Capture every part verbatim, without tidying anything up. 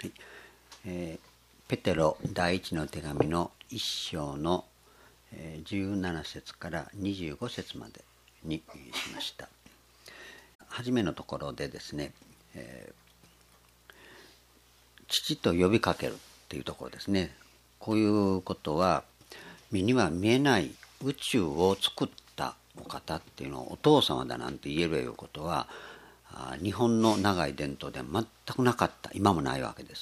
はいえー、ペテロ第一の手紙の一章のじゅうなな節からにじゅうご節までにしました。初めのところでですね、えー、父と呼びかけるっていうところですね。こういうことは目には見えない宇宙を作ったお方っていうのをお父様だなんて言えるいうことは日本の長い伝統では全くなかった、今もないわけです。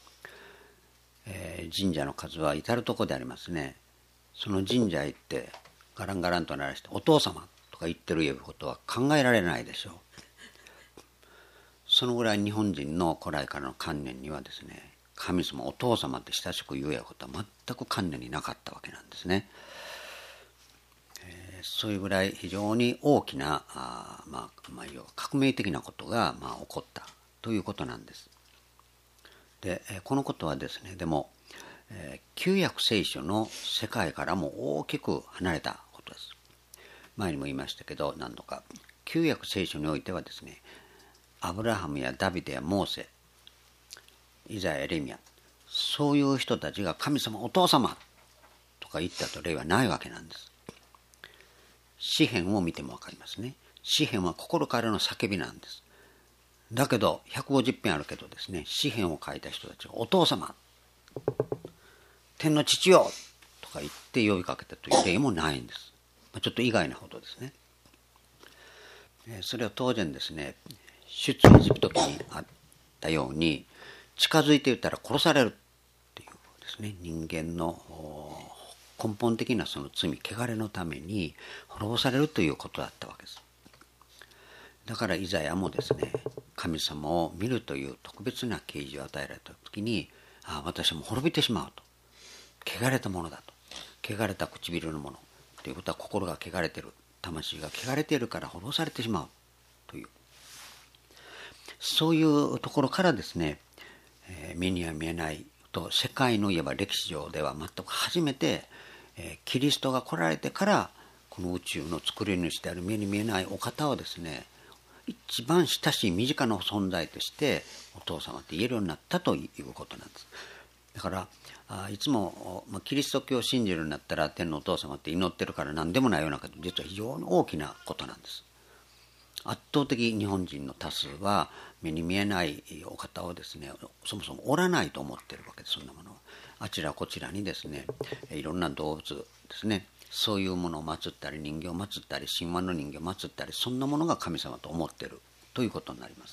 えー、神社の数は至るところでありますね。その神社へ行ってガランガランと鳴らしてお父様とか言ってるいうことは考えられないでしょう。そのぐらい日本人の古来からの観念にはですね、神様お父様って親しく言うやことは全く観念になかったわけなんですね。そういうぐらい非常に大きなあ、まあまあ、革命的なことが、まあ、起こったということなんです。でこのことはですね、でも、えー、旧約聖書の世界からも大きく離れたことです。前にも言いましたけど何度か、旧約聖書においてはですね、アブラハムやダビデやモーセ、イザヤ、エレミヤ、そういう人たちが神様お父様とか言ったと例はないわけなんです。詩篇を見ても分かりますね。詩篇は心からの叫びなんです。だけどひゃくごじゅっぺんあるけどですね、詩篇を書いた人たちがお父様、天の父よとか言って呼びかけたという例もないんです。ちょっと意外なほどですね。それは当然ですね、出エジプト記にあったように近づいていったら殺されるっていうですね、人間の根本的なその罪、汚れのために滅ぼされるということだったわけです。だからイザヤもですね、神様を見るという特別な啓示を与えられた時に、ああ私も滅びてしまうと、汚れたものだと、汚れた唇のものということは心が汚れている、魂が汚れているから滅ぼされてしまうという、そういうところからですね、えー、目には見えないと世界のいわば歴史上では全く初めて、えー、キリストが来られてからこの宇宙の作り主である目に見えないお方をですね、一番親しい身近な存在としてお父様って言えるようになったということなんです。だからあいつも、まあ、キリスト教を信じるようになったら天のお父様って祈ってるから何でもないようなこと、実は非常に大きなことなんです。圧倒的日本人の多数は目に見えないお方をですね、そもそもおらないと思っているわけです。そんなものはあちらこちらにですね、いろんな動物ですね、そういうものを祀ったり人形を祀ったり神話の人形を祀ったり、そんなものが神様と思っているということになります。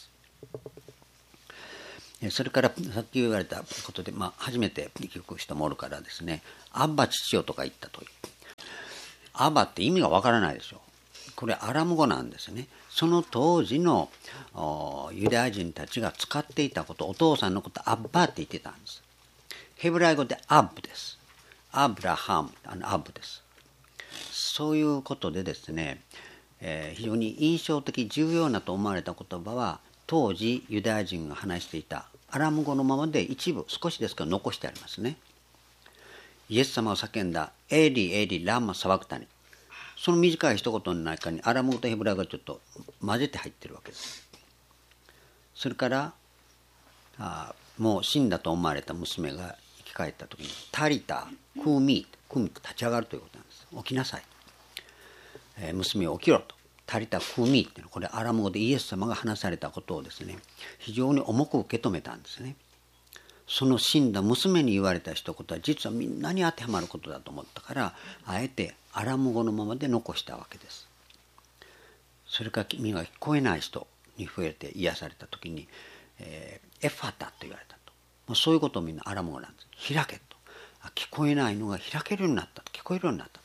それからさっき言われたことで、まあ、初めて聞く人もおるからですね、アッバ父よとか言ったという、アッバって意味がわからないでしょう。これアラム語なんですね。その当時のユダヤ人たちが使っていたこと、お父さんのことアッバって言ってたんです。ヘブライ語でアブです。アブラハム、あのアブです。そういうことでですね、えー、非常に印象的重要なと思われた言葉は当時ユダヤ人が話していたアラム語のままで一部少しですけど残してありますね。イエス様が叫んだエリエリランマサバクタニ、その短い一言の中にアラム語とヘブライ語がちょっと混ぜて入ってるわけです。それからあもう死んだと思われた娘が生き返った時にタリタクーミー、クーミーと立ち上がるということなんです。起きなさい、えー、娘を起きろと、タリタクーミーっていうのはこれアラム語でイエス様が話されたことをですね、非常に重く受け止めたんですね。その死んだ娘に言われた一言は実はみんなに当てはまることだと思ったから、あえてアラム語のままで残したわけです。それから耳が聞こえない人に増えて癒された時に、えー、エファタと言われたと、もうそういうことをみんなアラム語なんです。開けと、聞こえないのが開けるようになったと、聞こえるようになったと、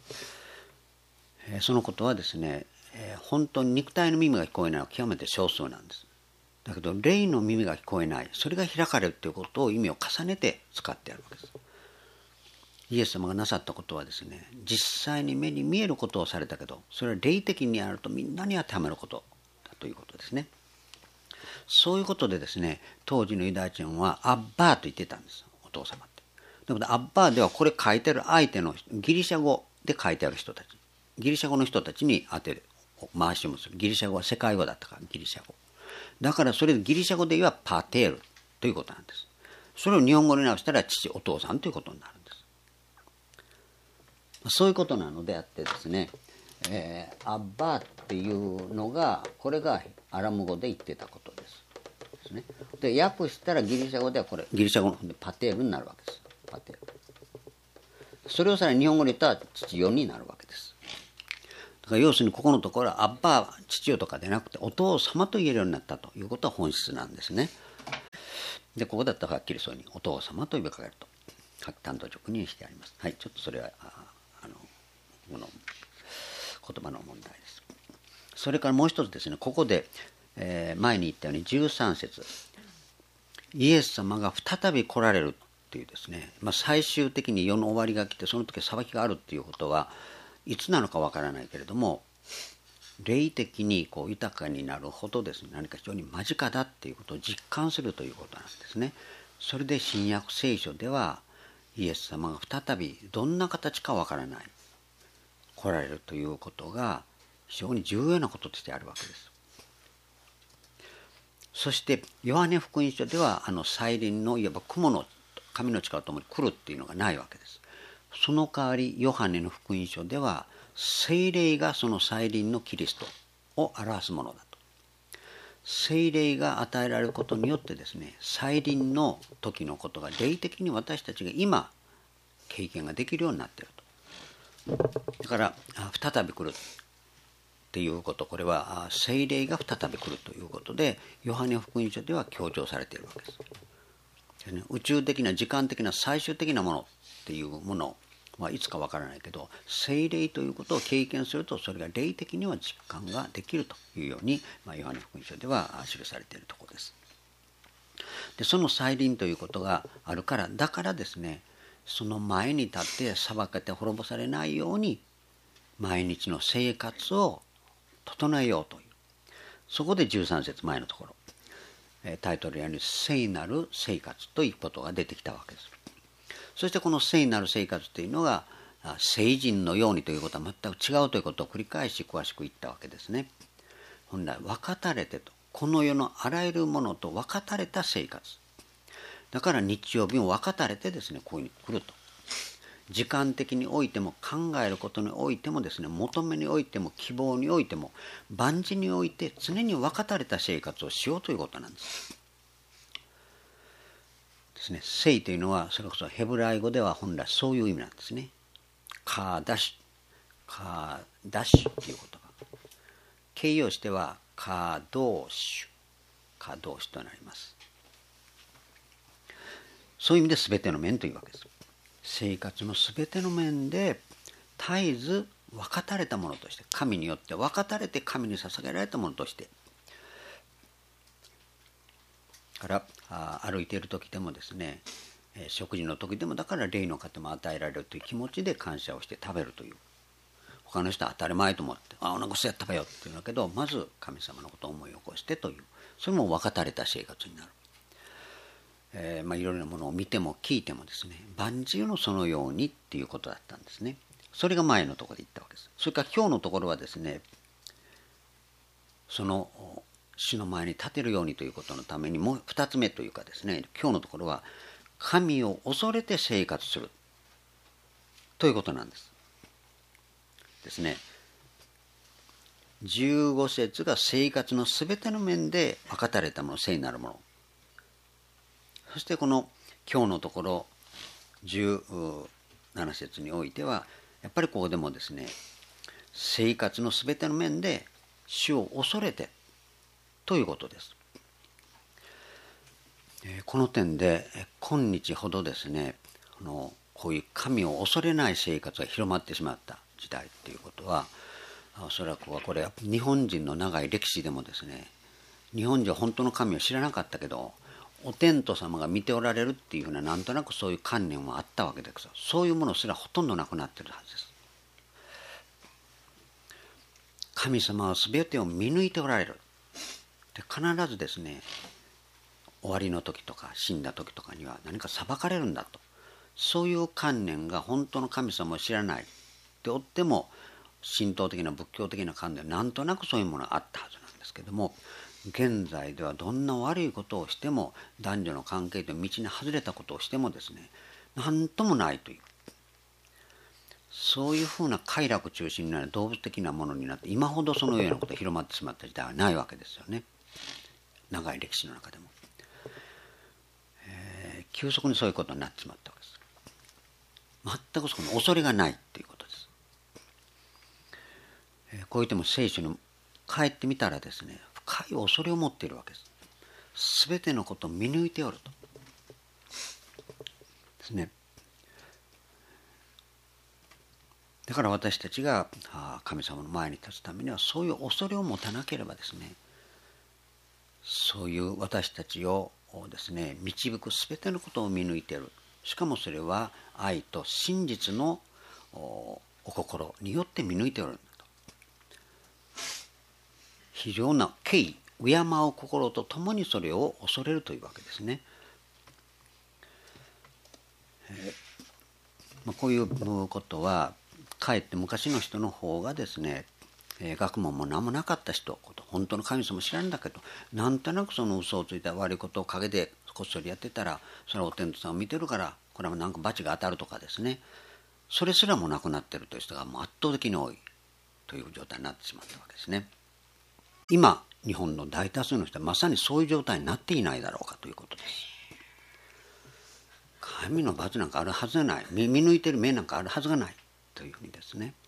えー、そのことはですね、えー、本当に肉体の耳が聞こえないのは極めて少数なんです。だけど霊の耳が聞こえない、それが開かれるということを意味を重ねて使ってあるわけです。イエス様がなさったことはですね、実際に目に見えることをされたけど、それは霊的にあるとみんなに当てはまることだということですね。そういうことでですね、当時のユダヤ人はアッバーと言ってたんです、お父様って。だけどアッバーではこれ書いてある相手のギリシャ語で書いてある人たち、ギリシャ語の人たちに当てる回しもする。ギリシャ語は世界語だったからギリシャ語だから、それでギリシャ語で言えばパテール、 ということなんです。それを日本語に直したら父、お父さんということになるんです。そういうことなのであってですね、えー、アッバーっていうのが、これがアラム語で言ってたことです。ですね。で、訳したらギリシャ語ではこれ、ギリシャ語の方でパテールになるわけです。パテール。それをさらに日本語で言ったら父よになるわけです。だから要するにここのところはアッバー、父よとかでなくてお父様と言えるようになったということは本質なんですね。で、ここだったらはっきりそうにお父様と呼びかけると。各担当直にしてあります。はい、ちょっとそれは、ああの、この言葉の問題です。それからもう一つですね、ここで、えー、前に言ったようにじゅうさん節、イエス様が再び来られるっていうですね、まあ、最終的に世の終わりが来てその時裁きがあるっていうことはいつなのかわからないけれども、霊的にこう豊かになるほどですね、何か非常に間近だっていうことを実感するということなんですね。それで新約聖書ではイエス様が再びどんな形かわからない来られるということが非常に重要なこととしてあるわけです。そしてヨハネ福音書ではあの再臨のいわば雲の神の力とともに来るっていうのがないわけです。その代わりヨハネの福音書では聖霊がその再臨のキリストを表すものだと。聖霊が与えられることによってですね、再臨の時のことが霊的に私たちが今経験ができるようになっていると。だから再び来るっていうこと、これは聖霊が再び来るということでヨハネ福音書では強調されているわけです。でね、宇宙的な時間的な最終的なものっていうものはいつかわからないけど、聖霊ということを経験するとそれが霊的には実感ができるというように、まあ、ヨハネ福音書では記されているところです。でその再臨ということがあるから、だからですね、その前に立って裁かれて滅ぼされないように毎日の生活を整えようという、そこでじゅうさん節前のところ、タイトルやに聖なる生活ということが出てきたわけです。そしてこの聖なる生活というのが聖人のようにということは全く違うということを繰り返し詳しく言ったわけですね。本来分かたれてと、この世のあらゆるものと分かたれた生活だから、日曜日も分かたれてですね、こういうふうに来ると。時間的においても考えることにおいてもですね、求めにおいても希望においても万事において常に分かたれた生活をしようということなんです。ですね、聖というのはそれこそヘブライ語では本来そういう意味なんですね。カーダシカーダシという言葉、形容してはカードーシュカードーシュとなります。そういう意味で全ての面というわけです。生活のすべての面で絶えず分かたれたものとして、神によって分かたれて神に捧げられたものとして、から歩いている時でもですね、食事の時でもだから霊の糧も与えられるという気持ちで感謝をして食べるという、他の人は当たり前と思ってあお腹すや食べようって言うんだけど、まず神様のことを思い起こしてという、それも分かたれた生活になる。えーまあ、いろいろなものを見ても聞いてもですね、万事のそのようにっていうことだったんですね。それが前のところで言ったわけです。それから今日のところはですね、その主の前に立てるようにということのためにもう二つ目というかですね、今日のところは神を恐れて生活するということなんですですね。じゅうご節が生活のすべての面で分かたれたもの、聖なるもの。そしてこの今日のところじゅうなな節においてはやっぱりここでもですね、生活のすべての面で主を恐れてということです。この点で今日ほどですね、このこういう神を恐れない生活が広まってしまった時代ということは、おそらくはこれ日本人の長い歴史でもですね、日本人は本当の神を知らなかったけどお天道様が見ておられるっていうふうな、なんとなくそういう観念はあったわけです。そういうものすらほとんどなくなっているはずです。神様は全てを見抜いておられる。で必ずですね、終わりの時とか死んだ時とかには何か裁かれるんだと、そういう観念が本当の神様を知らないでおっても、神道的な仏教的な観念なんとなくそういうものがあったはずなんですけども、 現在ではどんな悪いことをしても、男女の関係という道に外れたことをしてもですね、何ともないという、そういうふうな快楽中心になる動物的なものになって、今ほどそのようなことが広まってしまった時代はないわけですよね、長い歴史の中でも。えー、急速にそういうことになってしまったわけです。全くその恐れがないということです。えー、こう言っても聖書に帰ってみたらですね、深い恐れを持っているわけです。すべてのことを見抜いておるとですね。だから私たちが神様の前に立つためには、そういう恐れを持たなければですね、そういう私たちをですね、導くすべてのことを見抜いている。しかもそれは愛と真実のお心によって見抜いておるんだと。非常な敬意、敬う心とともにそれを恐れるというわけですね。えーまあ、こういうことはかえって昔の人の方がですね、えー、学問も何もなかった人、本当の神様知らんだけど、なんとなくその嘘をついた悪いことを陰でこっそりやってたら、それはお天道さんを見てるから、これはなんか罰が当たるとかですね、それすらもなくなっているという人がもう圧倒的に多いという状態になってしまったわけですね。今日本の大多数の人はまさにそういう状態になっていないだろうかということです。神の罰なんかあるはずがない、見抜いている目なんかあるはずがないというふうにですね、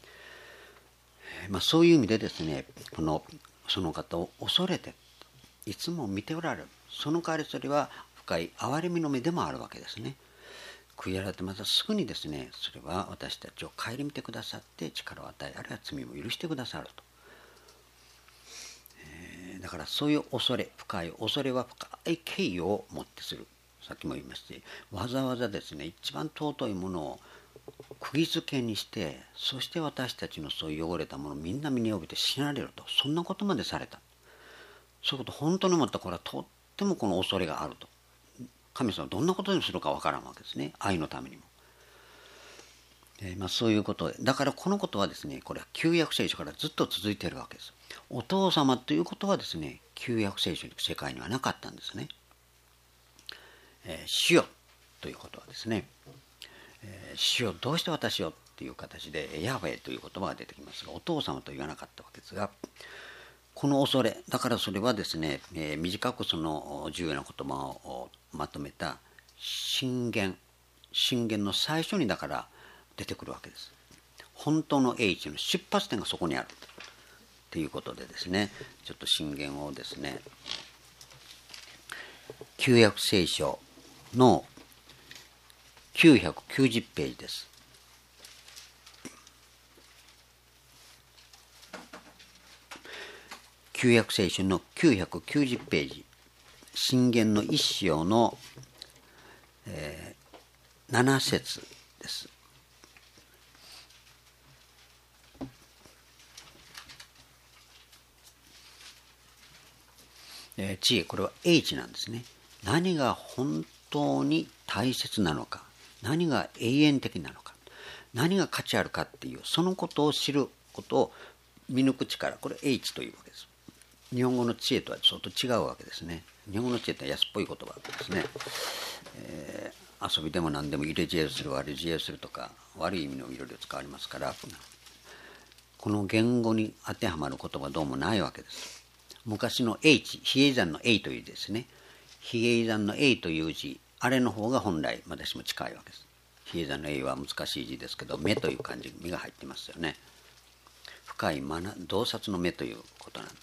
まあ、そういう意味でですね、このその方を恐れていつも見ておられる。その代わりそれは深い憐れみの目でもあるわけですね。悔い改めてまたすぐにですね、それは私たちを顧みてくださって力を与え、あるいは罪も許してくださると。えー、だからそういう恐れ、深い恐れは深い敬意を持ってする。さっきも言いましたし、わざわざですね、一番尊いものを釘付けにして、そして私たちのそういう汚れたものをみんな身に帯びて死なれると、そんなことまでされた。そういうこと本当に思った。これはとってもこの恐れがあると。神様はどんなことにするかわからんわけですね、愛のためにも。えーまあ、そういうことで、だからこのことはですね、これは旧約聖書からずっと続いているわけです。お父様ということはですね、旧約聖書の世界にはなかったんですね。えー、主よということはですね、えー、主よどうして私よっていう形でヤハウェという言葉が出てきますが、お父様と言わなかったわけですが、この恐れ、だからそれはですね、えー、短くその重要な言葉をまとめた箴言、箴言の最初にだから出てくるわけです。本当の英知の出発点がそこにあるということでですね、ちょっと箴言をですね、旧約聖書のきゅうひゃくきゅうじゅうページです。旧約聖書のきゅうひゃくきゅうじゅうページ、箴言の一章の、えー、なな節です。えー、知恵、これは英知なんですね。何が本当に大切なのか、何が永遠的なのか、何が価値あるかっていう、そのことを知ることを見抜く力、これ英知というわけです。日本語の知恵とは相当違うわけですね。日本語の知恵って安っぽい言葉ですね。えー、遊びでも何でも入れ知恵をする、悪い知恵をするとか、悪い意味のいろいろ使われますから、この言語に当てはまる言葉はどうもないわけです。昔の英知、比叡山の英という字ですね。比叡山の英という字、あれの方が本来私も近いわけです。比叡山の英は難しい字ですけど、目という漢字に目が入ってますよね。深い学、洞察の目ということなんです。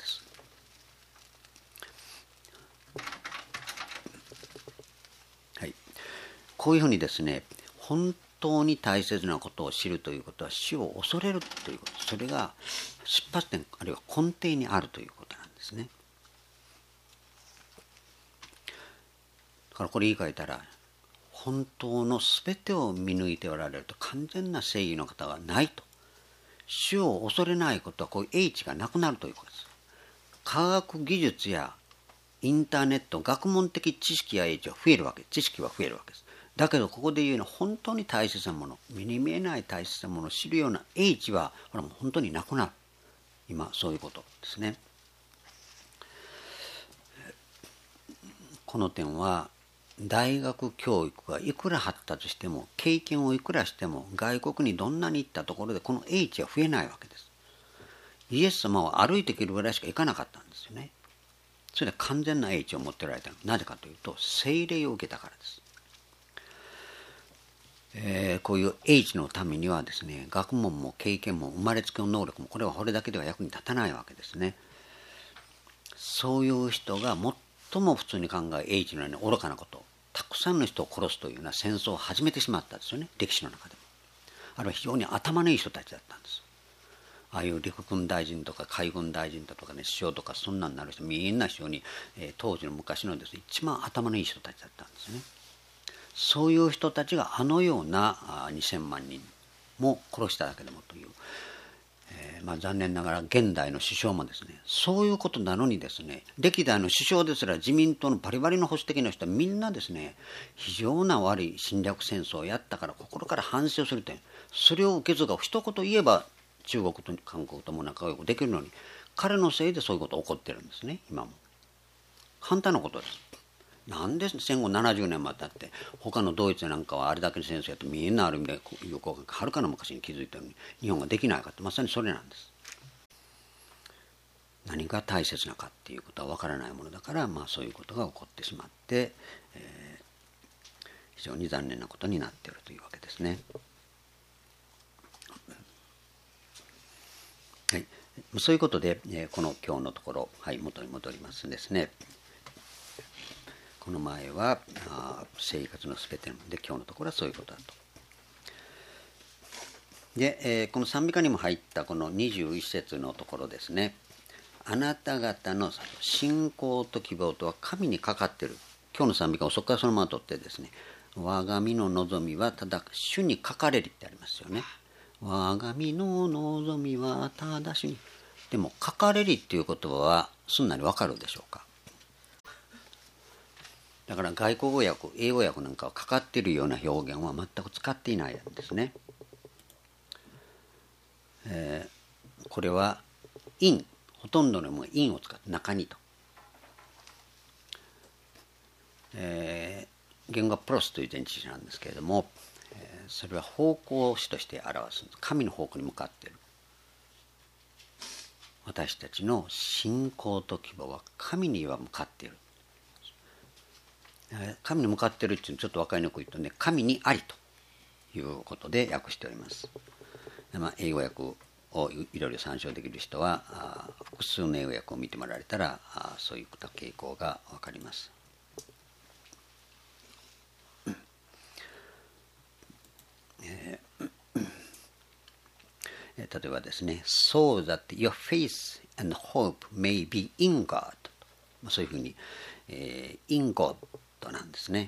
はい、こういうふうにですね、本当に大切なことを知るということは死を恐れるということ、それが出発点あるいは根底にあるということなんですね。だからこれ言い換えたら、本当の全てを見抜いておられると、完全な正義の方はないと。死を恐れないことはこういう英知がなくなるということです。科学技術やインターネット、学問的知識や英知は増えるわけ、知識は増えるわけです。だけどここで言うのは本当に大切なもの、目に見えない大切なものを知るような英知はこれはもう本当になくなる。今そういうことですね。 この点は大学教育がいくら発達しても経験をいくらしても外国にどんなに行ったところでこの英知は増えないわけです。イエス様は歩いていけるぐらいしか行かなかったんですよね。それで完全な英知を持っておられたのはなぜかというと聖霊を受けたからです。えー、こういう英知のためにはですね、学問も経験も生まれつきの能力もこれはこれだけでは役に立たないわけですね。そういう人が最も普通に考え英知のように愚かなこと、たくさんの人を殺すというような戦争を始めてしまったんですよね、歴史の中でも。あれは非常に頭のいい人たちだったんです。ああいう陸軍大臣とか海軍大臣だとかね、首相とかそんなになる人みんな非常に、えー、当時の昔のですね、一番頭のいい人たちだったんですね。そういう人たちがあのようなにせんまんにんも殺しただけでもという、えーまあ、残念ながら現代の首相もですね、そういうことなのにですね、歴代の首相ですら自民党のバリバリの保守的な人はみんなですね、非常な悪い侵略戦争をやったから心から反省をするという、それを受け継が一言言えば中国と韓国とも仲良くできるのに、彼のせいでそういうことが起こってるんですね、今も。簡単なことです。なんで戦後ななじゅうねんまでたって他のドイツなんかはあれだけの戦争やってみんなある意味で友好がはるかの昔に気づいたのに日本ができないかってまさにそれなんです。何が大切なかっていうことは分からないものだから、まあ、そういうことが起こってしまって、えー、非常に残念なことになっているというわけですね。はい、そういうことで、えー、この今日のところ、はい、元に戻りますですね。この前はあ生活のすべてで、今日のところはそういうことだと。で、えー、この賛美歌にも入ったこのにじゅういち節のところですね。あなた方の信仰と希望とは神にかかっている。今日の賛美歌をそこからそのまま取ってですね、我が身の望みはただ主にかかれりってありますよね。我が身の望みはただ主に。でもかかれりっていう言葉はすんなりわかるでしょうか。だから外国語訳、英語訳なんかはかかっているような表現は全く使っていないんですね。えー、これは in、ほとんどのも in を使って中にと。えー、言語はプロスという前置詞なんですけれども、えー、それは方向詞として表すんです。神の方向に向かっている。私たちの信仰と希望は神には向かっている。神に向かっているっていうのちょっと分かりにくいとね、神にありということで訳しております。まあ、英語訳をいろいろ参照できる人は複数の英語訳を見てもらえたらそういった傾向が分かります。えー、例えばですね、so that your faith and hope may be in God、そういうふうに、えー、in Godなんですね。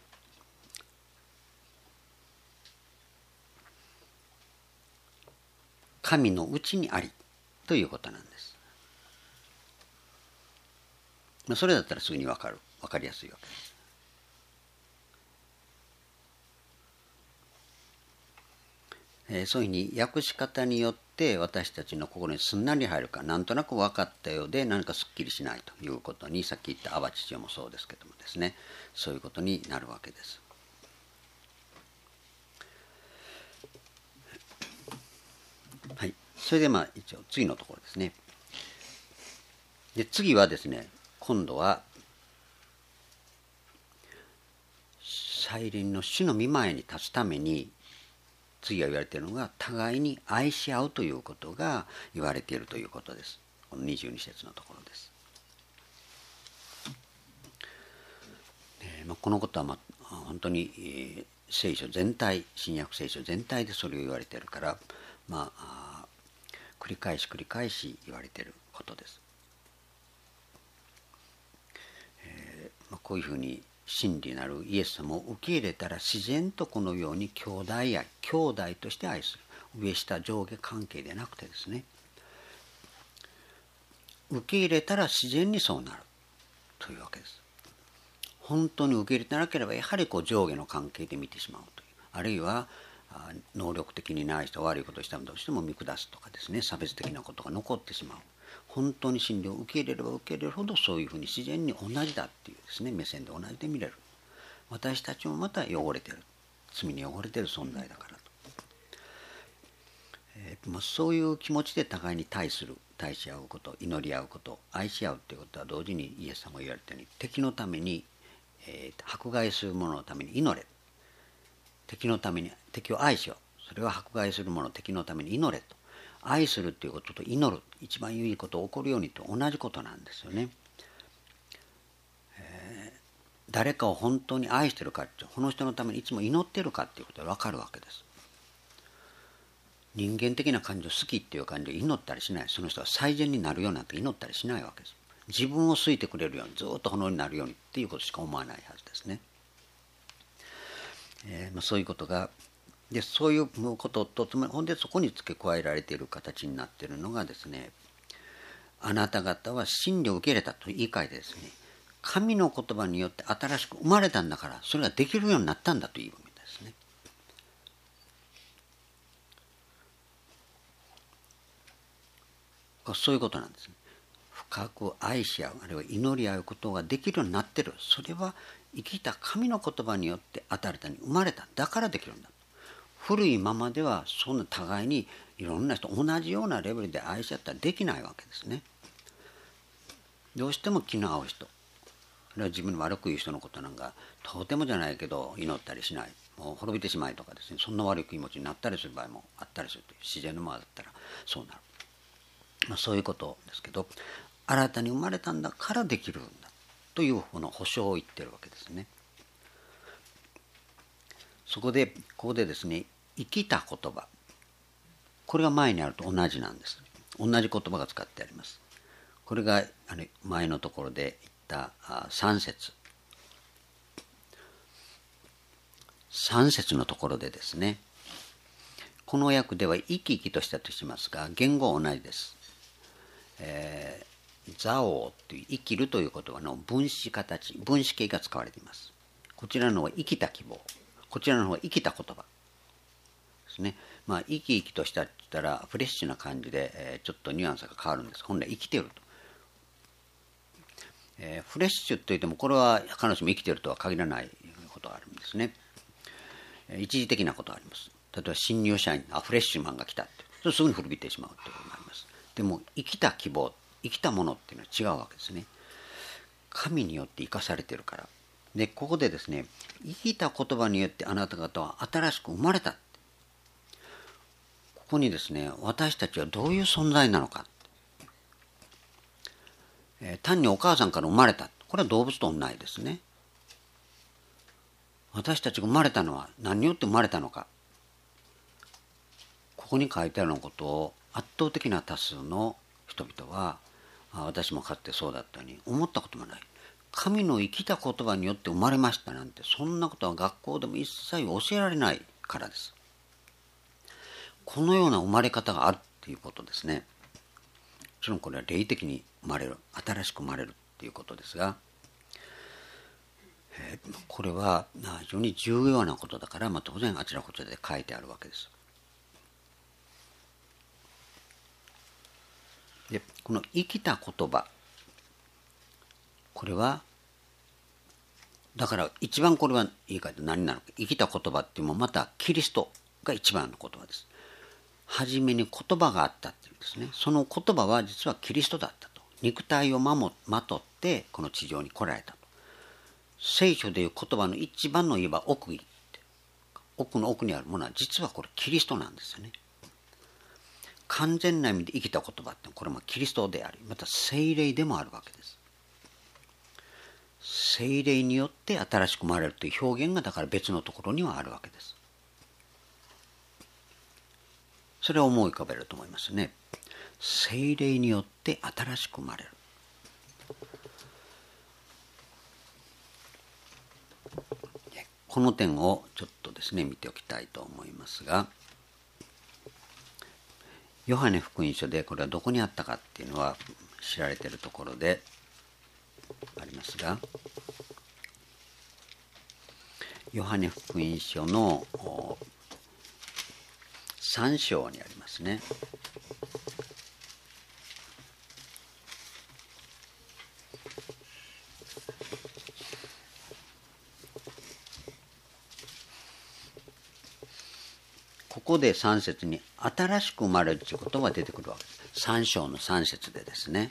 神のうちにありということなんです。それだったらすぐに分かる、分かりやすいわけです。えー、そういうふうに訳し方によって私たちの心にすんなり入るか、なんとなく分かったようで何かすっきりしないということに、さっき言った淡路町もそうですけどもですね、そういうことになるわけです。はい、それでまあ一応次のところですね。で次はですね、今度は再臨の主の御前に立つために次が言われているのが互いに愛し合うということが言われているということです。このにじゅうに節のところです。えーまあ、このことは、まあ、本当に、えー、聖書全体、新約聖書全体でそれを言われているから、まあ、あ繰り返し繰り返し言われていることです。えーまあ、こういうふうに真理なるイエス様を受け入れたら自然とこのように兄弟愛、兄弟として愛する、上下上下関係でなくてですね、受け入れたら自然にそうなるというわけです。本当に受け入れてなければやはりこう上下の関係で見てしまうという、あるいは能力的にない人悪いことをしたらどうしても見下すとかですね、差別的なことが残ってしまう。 本当に真理を受け入れれば受け入れるほどそういうふうに自然に同じだっていうですね目線で同じで見れる。私たちもまた汚れてる、罪に汚れてる存在だからと、えー、まあ、そういう気持ちで互いに対する対し合うこと、祈り合うこと、愛し合うということは同時にイエス様が言われたように敵のために、えー、迫害する者のために祈れ、敵のために敵を愛しよう、それは迫害する者敵のために祈れと、愛するということと祈る、一番いいことが起こるようにと同じことなんですよね。えー、誰かを本当に愛してるかって、この人のためにいつも祈ってるかっていうことが分かるわけです。人間的な感情、好きっていう感情を祈ったりしない。その人は最善になるようになって祈ったりしないわけです。自分を好いてくれるように、ずっと炎になるようにっていうことしか思わないはずですね。えーまあ、そういうことがで、そういうことと、つまりほんでそこに付け加えられている形になっているのがですね、あなた方は真理を受け入れたと言い換えてですね、神の言葉によって新しく生まれたんだから、それができるようになったんだという意味ですね。そういうことなんですね。深く愛し合う、あるいは祈り合うことができるようになっている。それは生きた神の言葉によって新たに生まれた。だからできるんだ。古いままではそんな互いにいろんな人同じようなレベルで愛し合ったらできないわけですね。どうしても気の合う人、あるいは自分の悪く言う人のことなんかとてもじゃないけど祈ったりしない、もう滅びてしまいとかですね、そんな悪い気持ちになったりする場合もあったりするという自然のままだったらそうなる、まあ、そういうことですけど、新たに生まれたんだからできるんだというこの保証を言ってるわけですね。そこでここでですね、生きた言葉、これが前にあると同じなんです。同じ言葉が使ってあります。これがあの前のところで言ったさん節さん節のところでですね、この訳では生き生きとしたとしますが、言語は同じです。えー、ザオという生きるという言葉の分詞形、分詞形が使われています。こちらの方は生きた希望、こちらの方は生きた言葉ですね。まあ生き生きとしたって言ったらフレッシュな感じで、えー、ちょっとニュアンスが変わるんです。本来生きていると、えー、フレッシュといってもこれは必ずしも生きているとは限らないことがあるんですね。一時的なことがあります。例えば新入社員、あフレッシュマンが来たって、それすぐに古びてしまうということになります。でも生きた希望、生きたものっていうのは違うわけですね。神によって生かされているから。でここでですね、生きた言葉によってあなた方は新しく生まれた。ここにですね、私たちはどういう存在なのか、えー、単にお母さんから生まれた、これは動物と同じですね。私たちが生まれたのは何によって生まれたのか、ここに書いてあることを圧倒的な多数の人々は、私もかつてそうだったように思ったこともない。神の生きた言葉によって生まれましたなんて、そんなことは学校でも一切教えられないからです。このような生まれ方があるということですね。もちろんこれは霊的に生まれる、新しく生まれるということですが、えー、これは非常に重要なことだから、まあ、当然あちらこちらで書いてあるわけです。でこの生きた言葉、これはだから一番これは言い換えて何なのか、生きた言葉っていうのもまたキリストが一番の言葉です。初めに言葉があったっていうんですね。その言葉は実はキリストだったと。肉体をまもまとってこの地上に来られたと。聖書でいう言葉の一番の言えば奥義って、奥の奥にあるものは実はこれキリストなんですよね。完全な意味で生きた言葉ってこれもキリストであり、また聖霊でもあるわけです。聖霊によって新しく生まれるという表現がだから別のところにはあるわけです。それを思い浮かべると思いますね。聖霊によって新しく生まれる。この点をちょっとですね見ておきたいと思いますが、ヨハネ福音書でこれはどこにあったかっていうのは知られているところでありますが、ヨハネ福音書のさん章にありますね。 ここでさん節に新しく生まれるということが出てくるわけです。さん章のさん節でですね。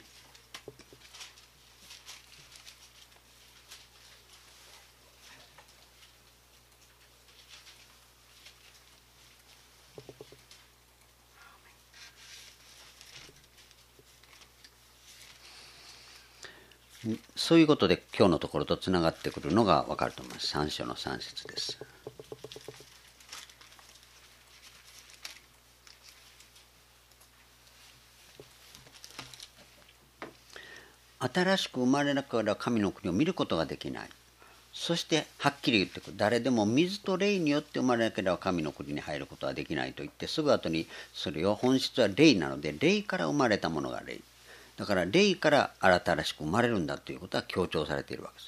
そういうことで今日のところとつながってくるのが分かると思います。さん章のさん節です。新しく生まれなければ神の国を見ることができない。そしてはっきり言ってくる。誰でも水と霊によって生まれなければ神の国に入ることはできないと言って、すぐ後にそれを本質は霊なので、霊から生まれたものが霊。だから霊から新しく生まれるんだということは強調されているわけです。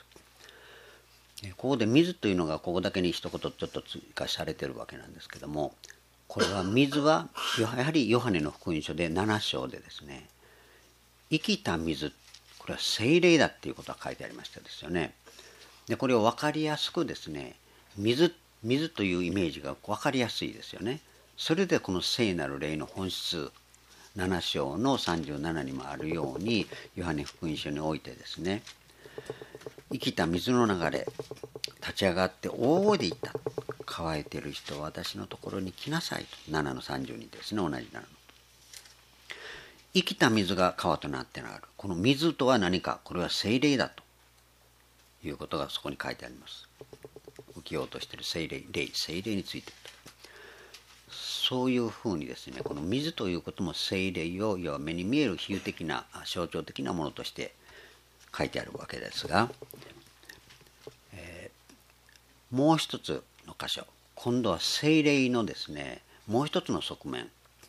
ここで水というのがここだけに一言ちょっと追加されているわけなんですけども、これは水はやはりヨハネの福音書でなな章でですね、生きた水、これは聖霊だっていうことが書いてありましたですよね。でこれを分かりやすくですね、水水というイメージが分かりやすいですよね。それでこの聖なる霊の本質、なな章のさんじゅうななにもあるように、ヨハネ福音書においてですね、生きた水の流れ、立ち上がって大声で言った。乾いている人は私のところに来なさいと。ななのさんじゅうにですね、同じなの。生きた水が川となって流る。この水とは何か、これは聖霊だということがそこに書いてあります。受けようとしている聖霊、霊、聖霊について。そういうふうにですね、この水ということも聖霊を要は目に見える比喩的な象徴的なものとして書いてあるわけですが、えー、もう一つの箇所、今度は聖霊のですね、もう一つの側面、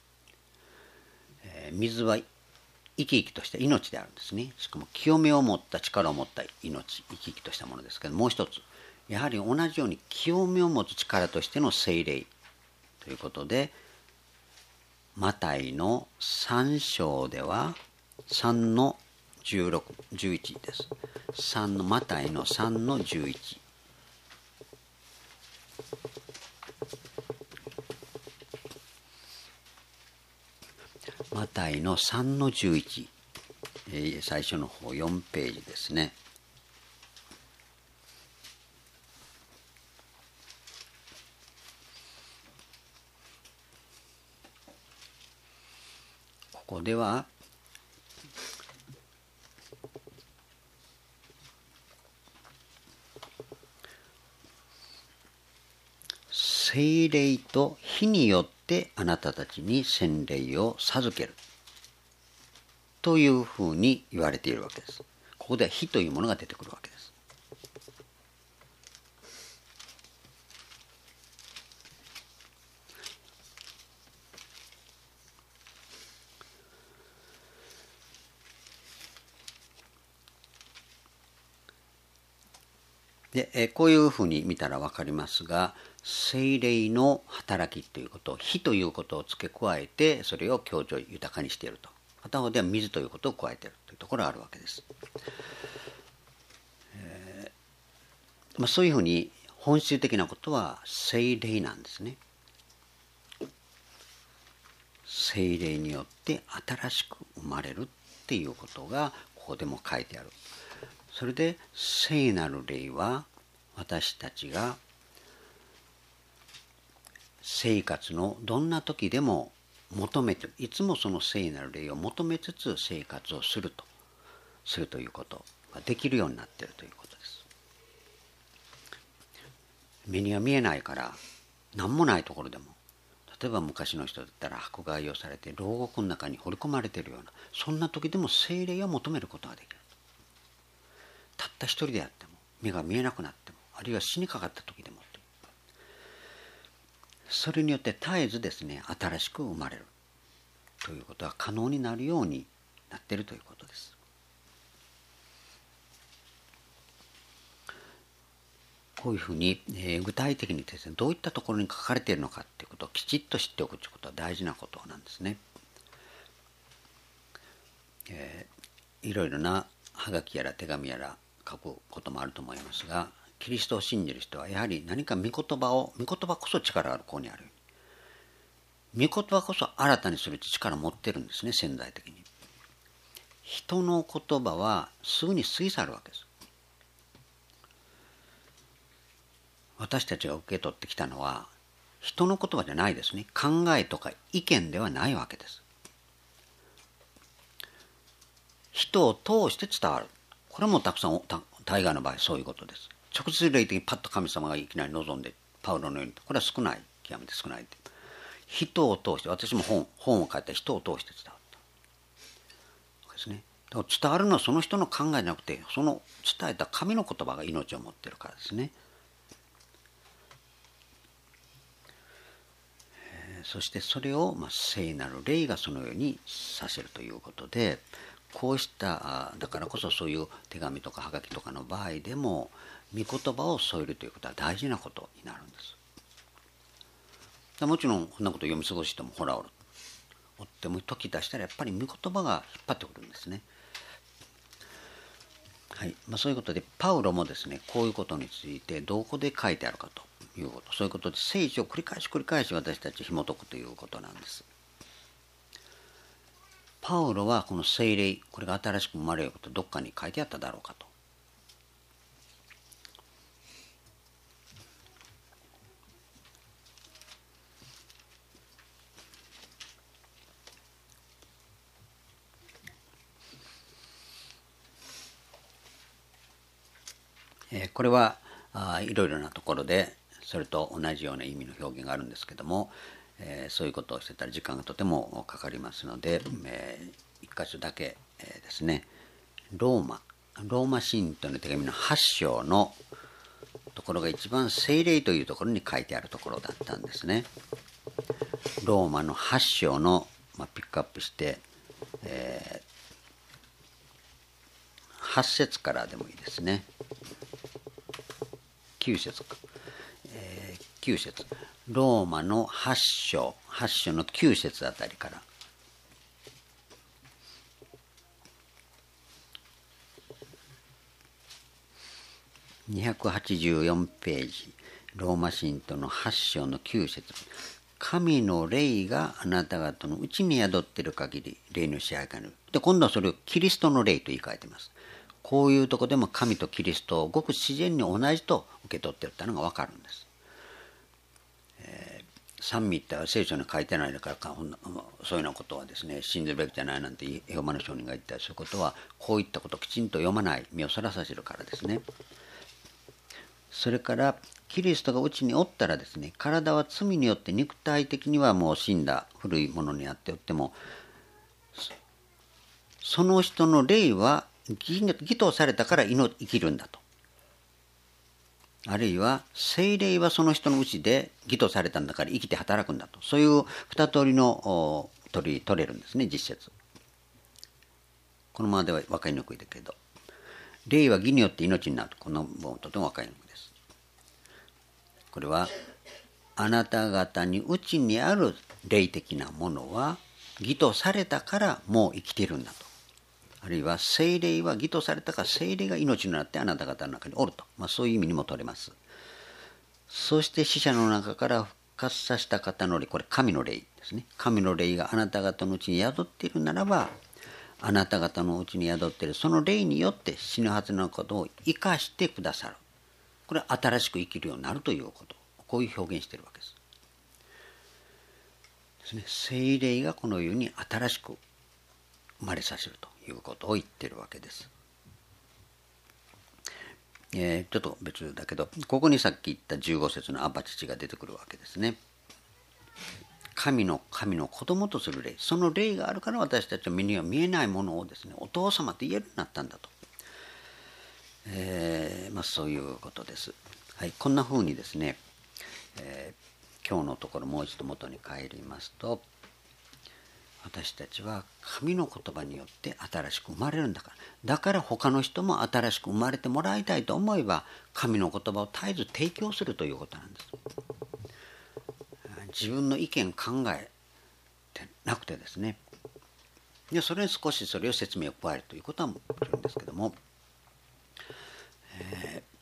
えー、水は生き生きとした命であるんですね。しかも清めを持った力を持った命、生き生きとしたものですけど、もう一つ、やはり同じように清めを持つ力としての聖霊ということで、マタイのさん章ではさんのじゅうろく、じゅういちです。さんのマタイのさんのじゅういち。マタイのさんのじゅういち、えー、最初の方よんページですね。ここでは聖霊と火によってあなたたちに洗礼を授けるというふうに言われているわけです。ここでは火というものが出てくるわけです。でえこういうふうに見たら分かりますが、聖霊の働きということ、火ということを付け加えて、それを強調豊かにしていると。片方では水ということを加えているというところがあるわけです。えーまあ、そういうふうに本質的なことは聖霊なんですね。聖霊によって新しく生まれるっていうことがここでも書いてある。それで聖なる霊は私たちが生活のどんな時でも求めて、いつもその聖なる霊を求めつつ生活をするとするということができるようになっているということです。目には見えないから何もないところでも、例えば昔の人だったら迫害をされて牢獄の中に掘り込まれているような、そんな時でも聖霊を求めることができる。たった一人であっても、目が見えなくなっても、あるいは死にかかった時でも、それによって絶えずですね、新しく生まれるということは可能になるようになっているということです。こういうふうに、えー、具体的にですね、どういったところに書かれているのかということをきちっと知っておくということは大事なことなんですね。えー、いろいろなはがきやら手紙やら書くこともあると思いますが、キリストを信じる人はやはり何か御言葉を、御言葉こそ力がある、ここにある。 御言葉こそ新たにする力を持ってるんですね、潜在的に。人の言葉はすぐに過ぎ去るわけです。私たちが受け取ってきたのは人の言葉じゃないですね。考えとか意見ではないわけです。人を通して伝わる。これもたくさん、大概の場合そういうことです。直接霊的にパッと神様がいきなり望んで、パウロのように、これは少ない、極めて少ない。人を通して、私も本本を書いた人を通して伝わったですね。だから伝わるのはその人の考えじゃなくて、その伝えた神の言葉が命を持っているからですね。えー、そしてそれを、まあ、聖なる霊がそのようにさせるということで、こうしただからこそそういう手紙とかはがきとかの場合でも御言葉を添えるということは大事なことになるんです。もちろんこんなことを読み過ごしてもほらおるおっても時出したらやっぱり御言葉が引っ張ってくるんですね。はい、まあ、そういうことでパウロもですね、こういうことについてどこで書いてあるかということ、そういうことで聖書を繰り返し繰り返し私たち紐解くということなんです。パウロはこの聖霊、これが新しく生まれることどっかに書いてあっただろうかと。えー、これはあいろいろなところでそれと同じような意味の表現があるんですけども、えー、そういうことをしてたら時間がとてもかかりますので、えー、一箇所だけ、えー、ですね、ローマローマ信徒の手紙のはち章のところが一番聖霊というところに書いてあるところだったんですね。ローマのはち章の、まあ、ピックアップして、えー、はち節からでもいいですね。きゅう節か、えー、きゅう節、ローマのはち章はち章のきゅう節あたりからにひゃくはちじゅうよんページ、ローマ信徒のはち章のきゅう節、神の霊があなた方のうちに宿っている限り霊の支配下にいる。で、今度はそれをキリストの霊と言い換えています。こういうところでも神とキリストをごく自然に同じと受け取っているというのが分かるんです。えー、三位って聖書に書いてないからか、そういうようなことはですね、信ずるべきじゃないなんてエホバの証人が言ったりすることは、こういったことをきちんと読まない、目をそらさせるからですね。それからキリストがうちにおったらですね、体は罪によって肉体的にはもう死んだ古いものになっておっても、その人の霊は義とされたから生きるんだと。あるいは聖霊はその人のうちで義とされたんだから生きて働くんだと。そういう二通りの取り取れるんですね、実説。このままでは分かりにくいだけど、霊は義によって命になると。このもとても分かりにくいです。これはあなた方にうちにある霊的なものは義とされたからもう生きているんだと。あるいは聖霊は義とされたから聖霊が命になってあなた方の中におると、まあ、そういう意味にも取れます。そして死者の中から復活させた方の霊、これ神の霊ですね。神の霊があなた方のうちに宿っているならば、あなた方のうちに宿っているその霊によって死ぬはずのことを生かしてくださる。これは新しく生きるようになるということ、こういう表現しているわけです。ですね、聖霊がこのように新しく生まれさせるということを言っているわけです。えー、ちょっと別だけど、ここにさっき言ったじゅうご節のアバ父が出てくるわけですね。神の神の子供とする霊、その霊があるから私たちの目には見えないものをですね、お父様と言えるようになったんだと、えーまあ、そういうことです。はい、こんな風にですね、えー、今日のところもう一度元に帰りますと、私たちは神の言葉によって新しく生まれるんだから、だから他の人も新しく生まれてもらいたいと思えば神の言葉を絶えず提供するということなんです。自分の意見考えてなくてですね、でそれに少しそれを説明を加えるということはもちろんですけども、えー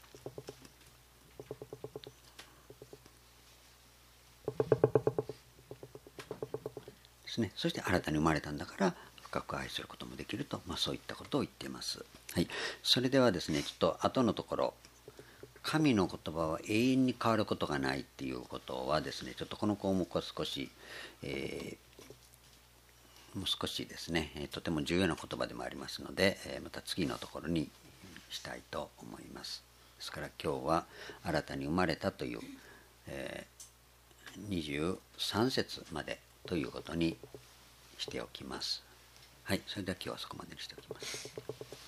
ですね。そして新たに生まれたんだから深く愛することもできると、まあ、そういったことを言っています。はい、それではですね、ちょっと後のところ、神の言葉は永遠に変わることがないっていうことはですね、ちょっとこの項目は少し、えー、もう少しですね、とても重要な言葉でもありますので、また次のところにしたいと思います。ですから今日は新たに生まれたという、えー、にじゅうさん節までということにしておきます。はい、それでは今日はそこまでにしておきます。